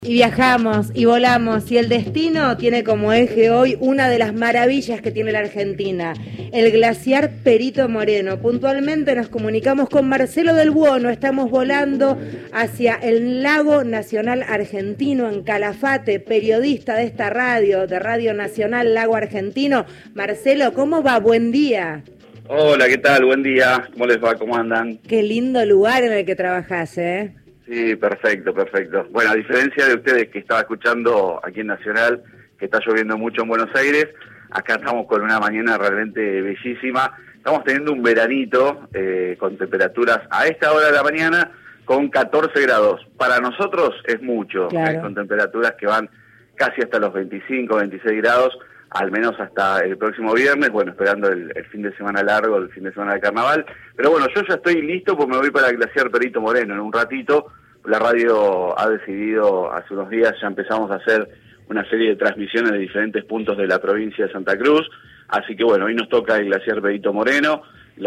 Y viajamos y volamos y el destino tiene como eje hoy una de las maravillas que tiene la Argentina, el glaciar Perito Moreno. Puntualmente nos comunicamos con Marcelo del Buono, estamos volando hacia el Lago Nacional Argentino en Calafate, periodista de esta radio, de Radio Nacional Lago Argentino. Marcelo, ¿cómo va? Buen día. Hola, ¿qué tal? Buen día. ¿Cómo les va? ¿Cómo andan? Qué lindo lugar en el que trabajás, ¿eh? Sí, perfecto, perfecto. Bueno, a diferencia de ustedes que estaba escuchando aquí en Nacional, que está lloviendo mucho en Buenos Aires, acá estamos con una mañana realmente bellísima. Estamos teniendo un veranito con temperaturas a esta hora de la mañana con 14 grados. Para nosotros es mucho, Claro. con temperaturas que van casi hasta los 25, 26 grados, al menos hasta el próximo viernes, bueno, esperando el fin de semana largo, el fin de semana de carnaval. Pero bueno, yo ya estoy listo porque me voy para el glaciar Perito Moreno en un ratito. La radio ha decidido, hace unos días ya empezamos a hacer una serie de transmisiones de diferentes puntos de la provincia de Santa Cruz, así que bueno, hoy nos toca el glaciar Perito Moreno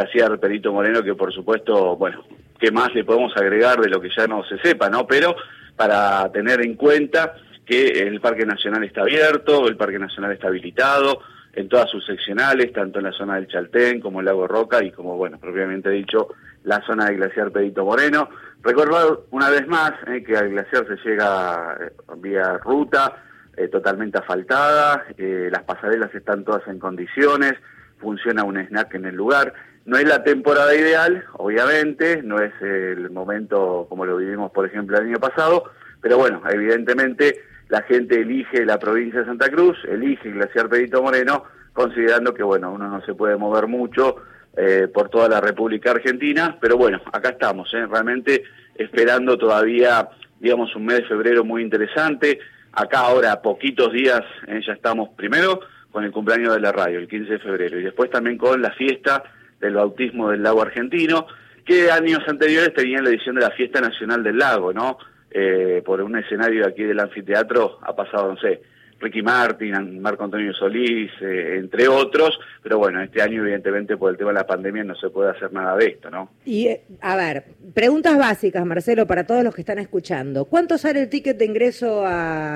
que por supuesto, bueno, ¿qué más le podemos agregar de lo que ya no se sepa, no? Pero para tener en cuenta que el Parque Nacional está abierto, el Parque Nacional está habilitado en todas sus seccionales, tanto en la zona del Chaltén como el Lago Roca y como, bueno, propiamente dicho, la zona del glaciar Perito Moreno. Recordar una vez más que al glaciar se llega vía ruta, totalmente asfaltada, las pasarelas están todas en condiciones, funciona un snack en el lugar. No es la temporada ideal, obviamente, no es el momento como lo vivimos, por ejemplo, el año pasado, pero bueno, evidentemente la gente elige la provincia de Santa Cruz, elige el glaciar Perito Moreno, considerando que, bueno, uno no se puede mover mucho por toda la República Argentina, pero bueno, acá estamos, realmente esperando todavía, digamos, un mes de febrero muy interesante. Acá ahora, a poquitos días, ya estamos primero con el cumpleaños de la radio, el 15 de febrero, y después también con la fiesta del bautismo del Lago Argentino, que años anteriores tenían la edición de la Fiesta Nacional del Lago, ¿no? Por un escenario de aquí del anfiteatro ha pasado, no sé, Ricky Martin, Marco Antonio Solís, entre otros, pero bueno, este año evidentemente por el tema de la pandemia no se puede hacer nada de esto, ¿no? Y, a ver, preguntas básicas, Marcelo, para todos los que están escuchando. ¿Cuánto sale el ticket de ingreso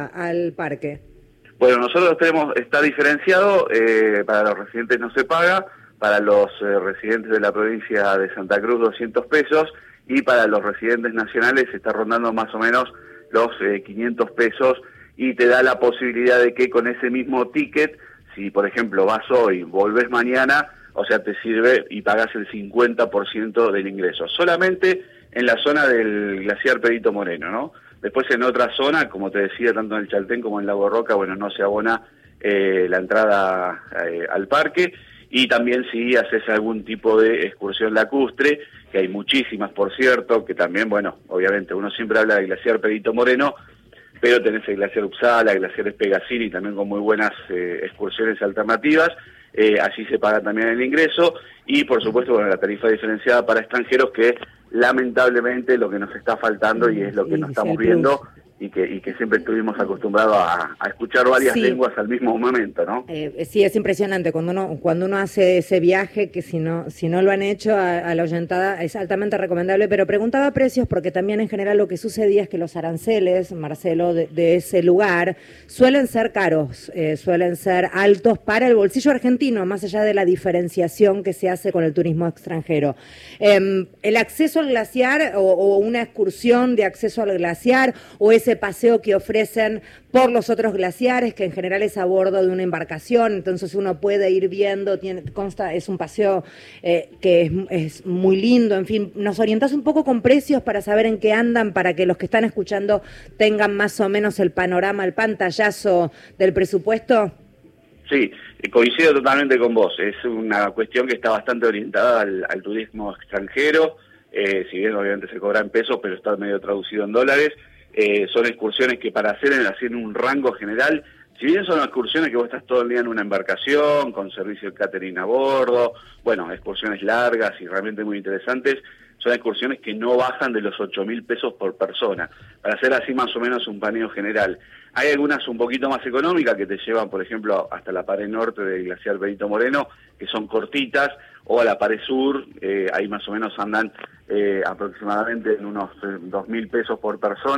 al parque? Bueno, nosotros está diferenciado, para los residentes no se paga, para los residentes de la provincia de Santa Cruz 200 pesos, y para los residentes nacionales está rondando más o menos los 500 pesos, y te da la posibilidad de que con ese mismo ticket, si por ejemplo vas hoy, volvés mañana, o sea, te sirve y pagás el 50% del ingreso, solamente en la zona del glaciar Perito Moreno, ¿no? Después en otra zona, como te decía, tanto en el Chaltén como en Lago Roca, bueno, no se abona la entrada al parque, y también si haces algún tipo de excursión lacustre, que hay muchísimas, por cierto, que también, bueno, obviamente uno siempre habla del glaciar Perito Moreno, pero tenés el glaciar Uppsala, el glaciar Espegasini, también con muy buenas excursiones alternativas. Allí se paga también el ingreso, y por supuesto, bueno, la tarifa diferenciada para extranjeros, que lamentablemente lo que nos está faltando y es lo que nos estamos viendo, y que siempre estuvimos acostumbrados a escuchar varias lenguas al mismo momento, ¿no? Sí, es impresionante cuando uno hace ese viaje, que si no lo han hecho a la oyentada es altamente recomendable. Pero preguntaba precios porque también en general lo que sucedía es que los aranceles, Marcelo, de ese lugar suelen ser caros, suelen ser altos para el bolsillo argentino, más allá de la diferenciación que se hace con el turismo extranjero. El acceso al glaciar o una excursión de acceso al glaciar, o ese paseo que ofrecen por los otros glaciares, que en general es a bordo de una embarcación, entonces uno puede ir viendo, es un paseo que es muy lindo. En fin, ¿nos orientás un poco con precios para saber en qué andan, para que los que están escuchando tengan más o menos el panorama, el pantallazo del presupuesto? Sí, coincido totalmente con vos, es una cuestión que está bastante orientada al turismo extranjero, si bien obviamente se cobra en pesos, pero está medio traducido en dólares. Son excursiones que para hacer en un rango general, si bien son excursiones que vos estás todo el día en una embarcación, con servicio de catering a bordo, bueno, excursiones largas y realmente muy interesantes, son excursiones que no bajan de los 8.000 pesos por persona, para hacer así más o menos un paneo general. Hay algunas un poquito más económicas que te llevan, por ejemplo, hasta la pared norte del glaciar Perito Moreno, que son cortitas, o a la pared sur, ahí más o menos andan aproximadamente en unos 2.000 pesos por persona,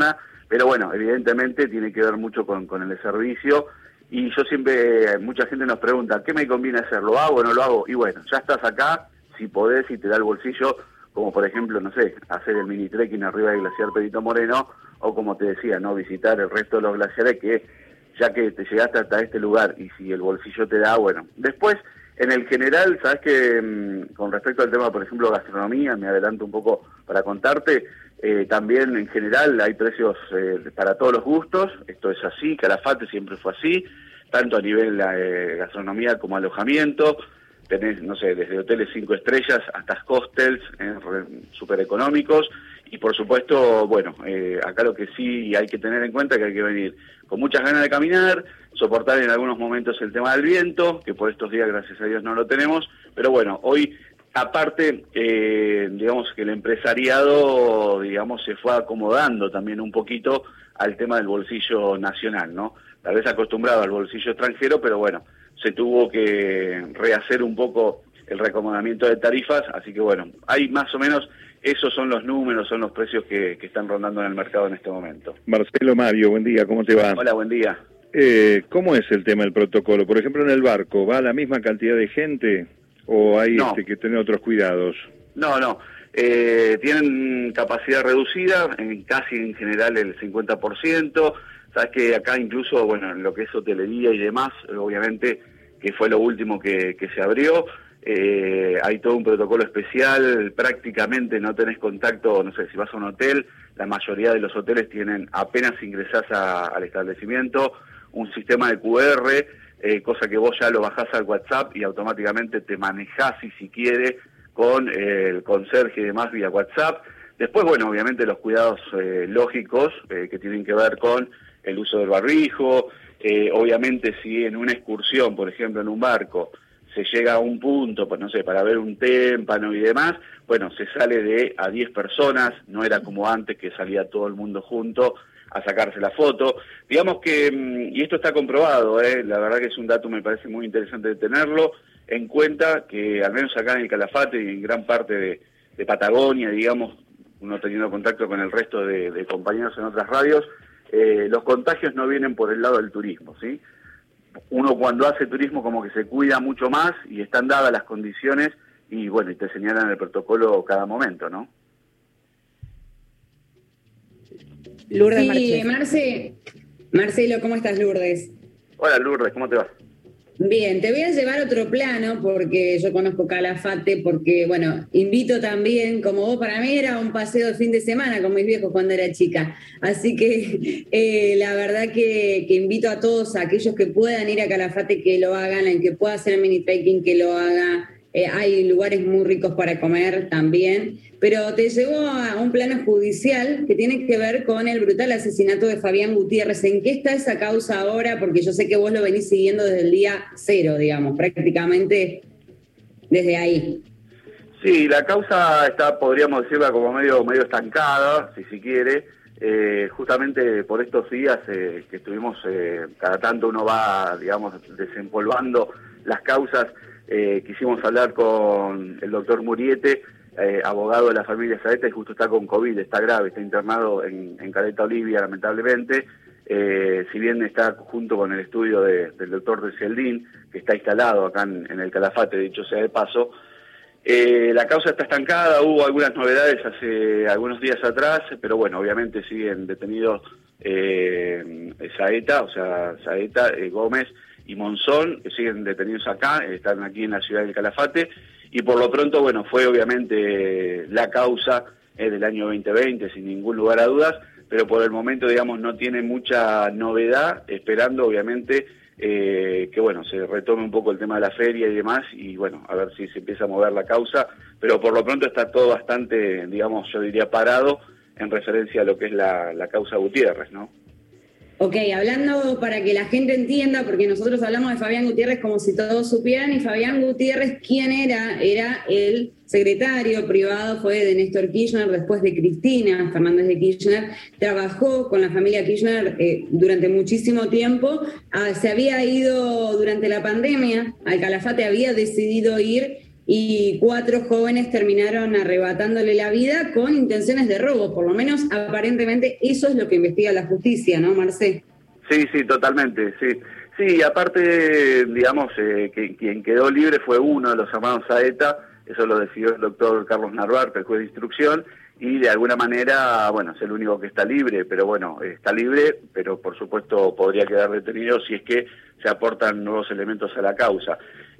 pero bueno, evidentemente tiene que ver mucho con el servicio. Y yo siempre, mucha gente nos pregunta, ¿qué me conviene hacer? ¿Lo hago o no lo hago? Y bueno, ya estás acá, si podés y te da el bolsillo, como por ejemplo, no sé, hacer el mini trekking arriba del glaciar Perito Moreno, o como te decía, no visitar el resto de los glaciares, que ya que te llegaste hasta este lugar y si el bolsillo te da, bueno. Después, en el general, sabes que con respecto al tema, por ejemplo, gastronomía, me adelanto un poco para contarte, también en general hay precios para todos los gustos, esto es así, Calafate siempre fue así, tanto a nivel gastronomía como alojamiento. Tenés, no sé, desde hoteles 5 estrellas hasta hostels súper económicos. Y por supuesto, bueno, acá lo que sí hay que tener en cuenta es que hay que venir con muchas ganas de caminar, soportar en algunos momentos el tema del viento, que por estos días, gracias a Dios, no lo tenemos. Pero bueno, hoy, aparte, digamos que el empresariado, digamos, se fue acomodando también un poquito al tema del bolsillo nacional, ¿no? Tal vez acostumbrado al bolsillo extranjero, pero bueno, se tuvo que rehacer un poco el reacomodamiento de tarifas, así que bueno, hay más o menos, esos son los números, son los precios que están rondando en el mercado en este momento. Mario, buen día, ¿cómo te va? Hola, buen día. ¿Cómo es el tema del protocolo? Por ejemplo, en el barco, ¿va la misma cantidad de gente o hay que tener otros cuidados? No. Tienen capacidad reducida, casi en general el 50%. Sabes que acá incluso, bueno, en lo que es hotelería y demás, obviamente que fue lo último que se abrió, hay todo un protocolo especial, prácticamente no tenés contacto, no sé, si vas a un hotel, la mayoría de los hoteles tienen, apenas ingresás al establecimiento, un sistema de QR, cosa que vos ya lo bajás al WhatsApp y automáticamente te manejás, si quiere, con el conserje y demás vía WhatsApp. Después, bueno, obviamente los cuidados lógicos que tienen que ver con el uso del barbijo, obviamente si en una excursión, por ejemplo en un barco, se llega a un punto, pues no sé, para ver un témpano y demás, bueno, se sale de a 10 personas, no era como antes que salía todo el mundo junto a sacarse la foto. Digamos que, y esto está comprobado, la verdad que es un dato, me parece muy interesante de tenerlo en cuenta, que al menos acá en el Calafate y en gran parte de Patagonia, digamos, uno teniendo contacto con el resto de compañeros en otras radios, los contagios no vienen por el lado del turismo, ¿sí? Uno cuando hace turismo como que se cuida mucho más y están dadas las condiciones y bueno, y te señalan el protocolo cada momento, ¿no? Lourdes, sí, Marcelo, ¿cómo estás, Lourdes? Hola, Lourdes, ¿cómo te va? Bien, te voy a llevar a otro plano porque yo conozco Calafate, porque, bueno, invito también, como vos, para mí era un paseo de fin de semana con mis viejos cuando era chica. Así que la verdad que invito a todos, a aquellos que puedan ir a Calafate, que lo hagan, el que pueda hacer mini trekking, que lo haga. Hay lugares muy ricos para comer también, pero te llevo a un plano judicial que tiene que ver con el brutal asesinato de Fabián Gutiérrez. ¿En qué está esa causa ahora? Porque yo sé que vos lo venís siguiendo desde el día cero, digamos, prácticamente desde ahí. Sí, la causa está, podríamos decirla, como medio estancada, si se quiere. Justamente por estos días que estuvimos, cada tanto uno va, digamos, desempolvando las causas. Quisimos hablar con el doctor Muriete, abogado de la familia Saeta, y justo está con COVID, está grave, está internado en Caleta Olivia, lamentablemente. Si bien está junto con el estudio del doctor Ricieldín, que está instalado acá en el Calafate, dicho sea de paso. La causa está estancada, hubo algunas novedades hace algunos días atrás, pero bueno, obviamente siguen detenidos Saeta, Gómez y Monzón, que siguen detenidos acá, están aquí en la ciudad del Calafate, y por lo pronto, bueno, fue obviamente la causa del año 2020, sin ningún lugar a dudas, pero por el momento, digamos, no tiene mucha novedad, esperando obviamente que, bueno, se retome un poco el tema de la feria y demás, y bueno, a ver si se empieza a mover la causa, pero por lo pronto está todo bastante, digamos, yo diría parado, en referencia a lo que es la causa Gutiérrez, ¿no? Ok, hablando para que la gente entienda, porque nosotros hablamos de Fabián Gutiérrez como si todos supieran, y Fabián Gutiérrez, ¿quién era? Era el secretario privado, fue de Néstor Kirchner, después de Cristina Fernández de Kirchner, trabajó con la familia Kirchner durante muchísimo tiempo, se había ido durante la pandemia, al Calafate había decidido ir, y 4 jóvenes terminaron arrebatándole la vida con intenciones de robo. Por lo menos, aparentemente, eso es lo que investiga la justicia, ¿no, Marcé? Sí, sí, totalmente, sí. Sí, aparte, digamos, que quien quedó libre fue uno de los hermanos Saeta, eso lo decidió el doctor Carlos Narváez, el juez de instrucción, y de alguna manera, bueno, es el único que está libre, pero bueno, está libre, pero por supuesto podría quedar detenido si es que se aportan nuevos elementos a la causa.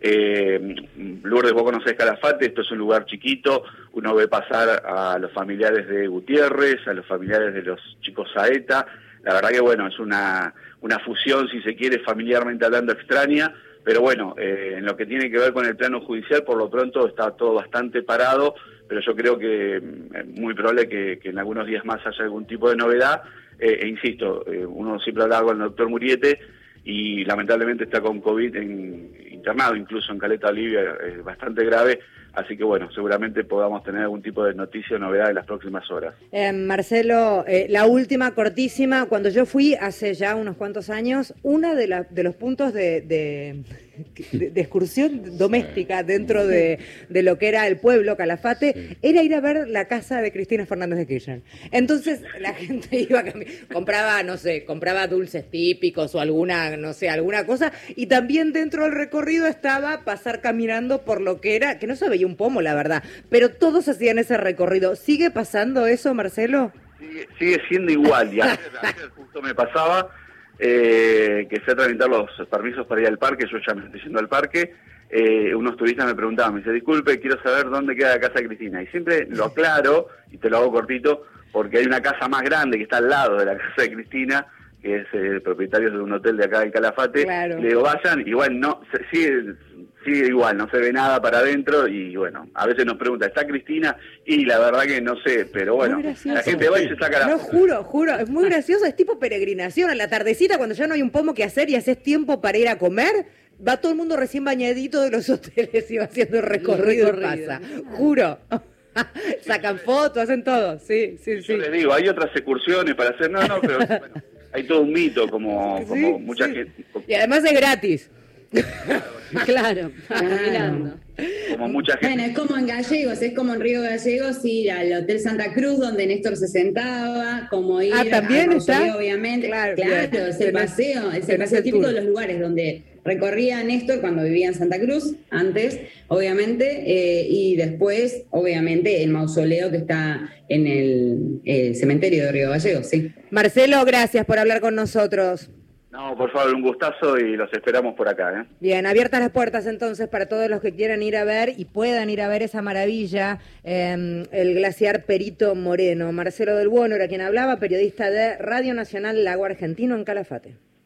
Lourdes, vos conocés Calafate, esto es un lugar chiquito, uno ve pasar a los familiares de Gutiérrez, a los familiares de los chicos Saeta. La verdad que bueno, es una fusión, si se quiere, familiarmente hablando, extraña, pero bueno, en lo que tiene que ver con el plano judicial, por lo pronto está todo bastante parado, pero yo creo que es muy probable que en algunos días más haya algún tipo de novedad, e insisto, uno siempre hablaba con el doctor Muriete, y lamentablemente está con COVID internado, incluso en Caleta Olivia, bastante grave, así que bueno, seguramente podamos tener algún tipo de noticia o novedad en las próximas horas. Marcelo, la última cortísima, cuando yo fui hace ya unos cuantos años, uno de los puntos de excursión doméstica dentro de lo que era el pueblo Calafate, era ir a ver la casa de Cristina Fernández de Kirchner. Entonces la gente iba compraba dulces típicos o alguna cosa, y también dentro del recorrido estaba pasar caminando por lo que era, que no se veía un pomo, la verdad, pero todos hacían ese recorrido. ¿Sigue pasando eso, Marcelo? Sigue siendo igual, y ayer justo me pasaba que fui a tramitar los permisos para ir al parque, yo ya me estoy yendo al parque, unos turistas me preguntaban, me dice, disculpe, quiero saber dónde queda la casa de Cristina, y siempre lo aclaro, y te lo hago cortito, porque hay una casa más grande que está al lado de la casa de Cristina, que es propietario de un hotel de acá del Calafate, claro. Le digo, vayan, igual no, sigue igual, no se ve nada para adentro, y bueno, a veces nos pregunta, ¿está Cristina? Y la verdad que no sé, pero bueno, la gente va y se saca la... No, juro, es muy gracioso, es tipo peregrinación, a la tardecita cuando ya no hay un pomo que hacer y haces tiempo para ir a comer, va todo el mundo recién bañadito de los hoteles y va haciendo el recorrido. Pasa, juro. Sacan fotos, hacen todo, sí. Yo les digo, hay otras excursiones para hacer, pero bueno, hay todo un mito, como mucha gente... Y además es gratis. Claro, mirando. Como mucha gente. Bueno, es como en Gallegos, es como en Río Gallegos ir al Hotel Santa Cruz donde Néstor se sentaba, como ir también a está, obviamente. Claro, bien. es el paseo típico de los lugares donde recorría Néstor cuando vivía en Santa Cruz, antes, obviamente, y después, obviamente, el mausoleo que está en el cementerio de Río Gallegos, sí. Marcelo, gracias por hablar con nosotros. No, por favor, un gustazo y los esperamos por acá. Bien, abiertas las puertas entonces para todos los que quieran ir a ver y puedan ir a ver esa maravilla, el glaciar Perito Moreno. Marcelo del Buono era quien hablaba, periodista de Radio Nacional Lago Argentino en Calafate.